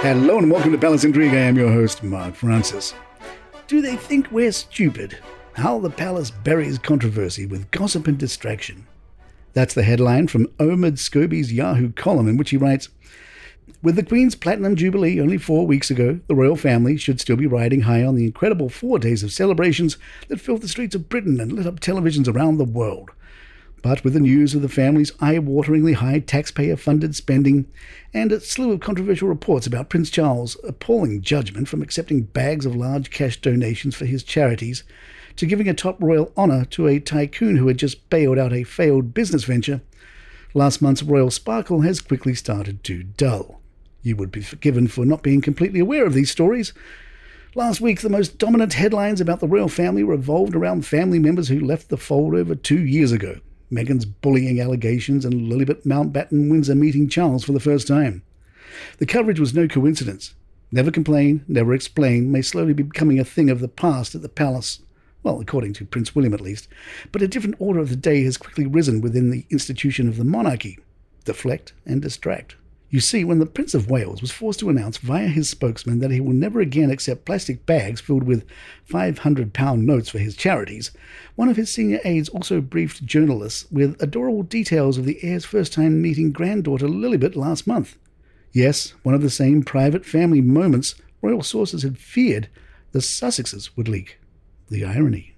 Hello and welcome to Palace Intrigue. I am your host, Mark Francis. Do they think we're stupid? How the palace buries controversy with gossip and distraction. That's the headline from Omid Scobie's Yahoo column, in which he writes, with the Queen's Platinum Jubilee only 4 weeks ago, the royal family should still be riding high on the incredible 4 days of celebrations that filled the streets of Britain and lit up televisions around the world. But with the news of the family's eye-wateringly high taxpayer-funded spending and a slew of controversial reports about Prince Charles' appalling judgment from accepting bags of large cash donations for his charities to giving a top royal honour to a tycoon who had just bailed out a failed business venture, last month's royal sparkle has quickly started to dull. You would be forgiven for not being completely aware of these stories. Last week, the most dominant headlines about the royal family revolved around family members who left the fold over 2 years ago. Meghan's bullying allegations and Lilibet Mountbatten Windsor meeting Charles for the first time. The coverage was no coincidence. Never complain, never explain may slowly be becoming a thing of the past at the palace. Well, according to Prince William at least. But a different order of the day has quickly risen within the institution of the monarchy. Deflect and distract. You see, when the Prince of Wales was forced to announce via his spokesman that he will never again accept plastic bags filled with £500 notes for his charities, one of his senior aides also briefed journalists with adorable details of the heir's first time meeting granddaughter Lilibet last month. Yes, one of the same private family moments royal sources had feared the Sussexes would leak. The irony.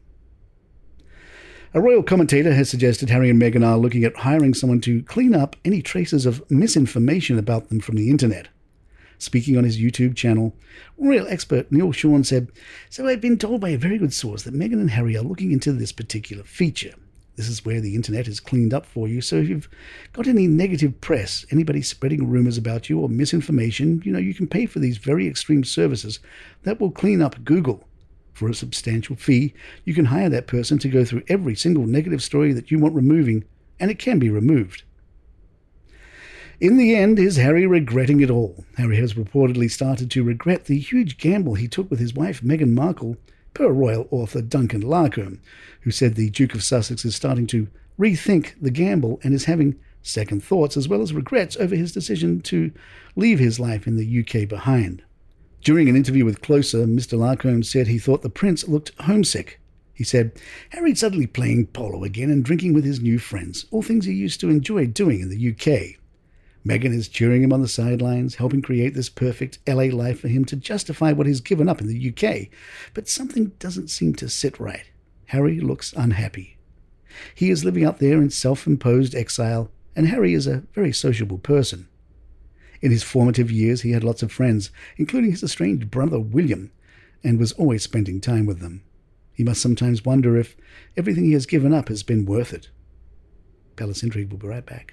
A royal commentator has suggested Harry and Meghan are looking at hiring someone to clean up any traces of misinformation about them from the internet. Speaking on his YouTube channel, royal expert Neil Sean said, "So I've been told by a very good source that Meghan and Harry are looking into this particular feature. This is where the internet is cleaned up for you, so if you've got any negative press, anybody spreading rumours about you or misinformation, you can pay for these very extreme services that will clean up Google. For a substantial fee, you can hire that person to go through every single negative story that you want removing, and it can be removed." In the end, is Harry regretting it all? Harry has reportedly started to regret the huge gamble he took with his wife Meghan Markle, per royal author Duncan Larcombe, who said the Duke of Sussex is starting to rethink the gamble and is having second thoughts as well as regrets over his decision to leave his life in the UK behind. During an interview with Closer, Mr. Larcombe said he thought the prince looked homesick. He said, "Harry's suddenly playing polo again and drinking with his new friends, all things he used to enjoy doing in the UK. Meghan is cheering him on the sidelines, helping create this perfect LA life for him to justify what he's given up in the UK. But something doesn't seem to sit right. Harry looks unhappy. He is living out there in self-imposed exile, and Harry is a very sociable person. In his formative years, he had lots of friends, including his estranged brother William, and was always spending time with them. He must sometimes wonder if everything he has given up has been worth it." Palace Intrigue will be right back.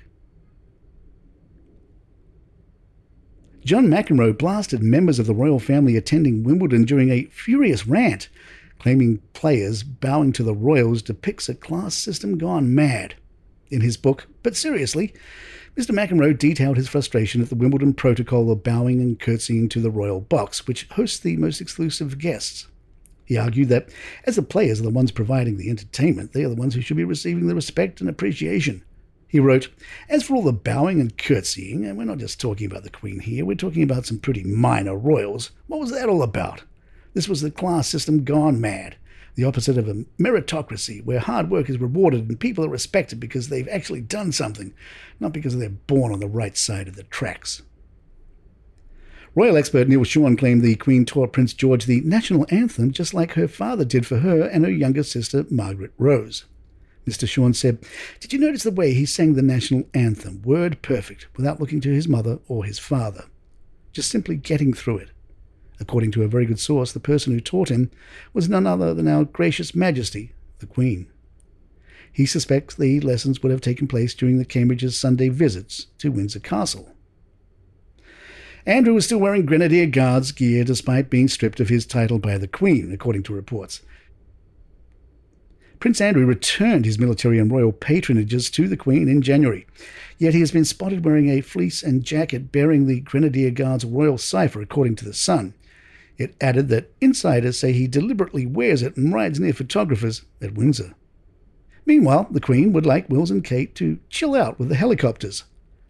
John McEnroe blasted members of the royal family attending Wimbledon during a furious rant, claiming players bowing to the royals depicts a class system gone mad. In his book, But Seriously, Mr. McEnroe detailed his frustration at the Wimbledon protocol of bowing and curtsying to the royal box, which hosts the most exclusive guests. He argued that, as the players are the ones providing the entertainment, they are the ones who should be receiving the respect and appreciation. He wrote, "As for all the bowing and curtsying, and we're not just talking about the Queen here, we're talking about some pretty minor royals. What was that all about? This was the class system gone mad. The opposite of a meritocracy, where hard work is rewarded and people are respected because they've actually done something, not because they're born on the right side of the tracks." Royal expert Neil Sean claimed the Queen taught Prince George the national anthem just like her father did for her and her younger sister Margaret Rose. Mr. Sean said, "Did you notice the way he sang the national anthem, word perfect, without looking to his mother or his father? Just simply getting through it. According to a very good source, the person who taught him was none other than our gracious Majesty, the Queen." He suspects the lessons would have taken place during the Cambridge's Sunday visits to Windsor Castle. Andrew was still wearing Grenadier Guards gear despite being stripped of his title by the Queen, according to reports. Prince Andrew returned his military and royal patronages to the Queen in January, yet he has been spotted wearing a fleece and jacket bearing the Grenadier Guards royal cipher, according to The Sun. It added that insiders say he deliberately wears it and rides near photographers at Windsor. Meanwhile, the Queen would like Wills and Kate to chill out with the helicopters.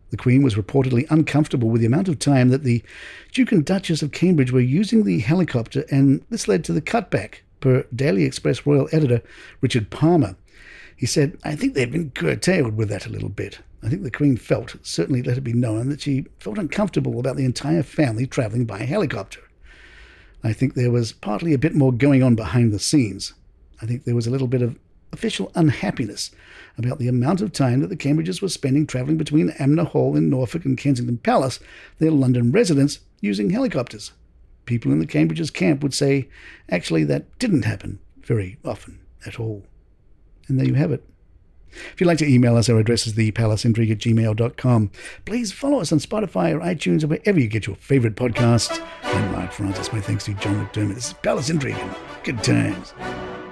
The Queen was reportedly uncomfortable with the amount of time that the Duke and Duchess of Cambridge were using the helicopter, and this led to the cutback, per Daily Express royal editor Richard Palmer. He said, "I think they've been curtailed with that a little bit. I think the Queen certainly let it be known, that she felt uncomfortable about the entire family travelling by helicopter. I think there was partly a bit more going on behind the scenes. I think there was a little bit of official unhappiness about the amount of time that the Cambridges were spending travelling between Amner Hall in Norfolk and Kensington Palace, their London residence, using helicopters. People in the Cambridges camp would say, actually, that didn't happen very often at all." And there you have it. If you'd like to email us, our address is thepalaceintrigue@gmail.com. Please follow us on Spotify or iTunes or wherever you get your favourite podcasts. I'm Mark Francis. My thanks to John McDermott. This is Palace Intrigue. Good times.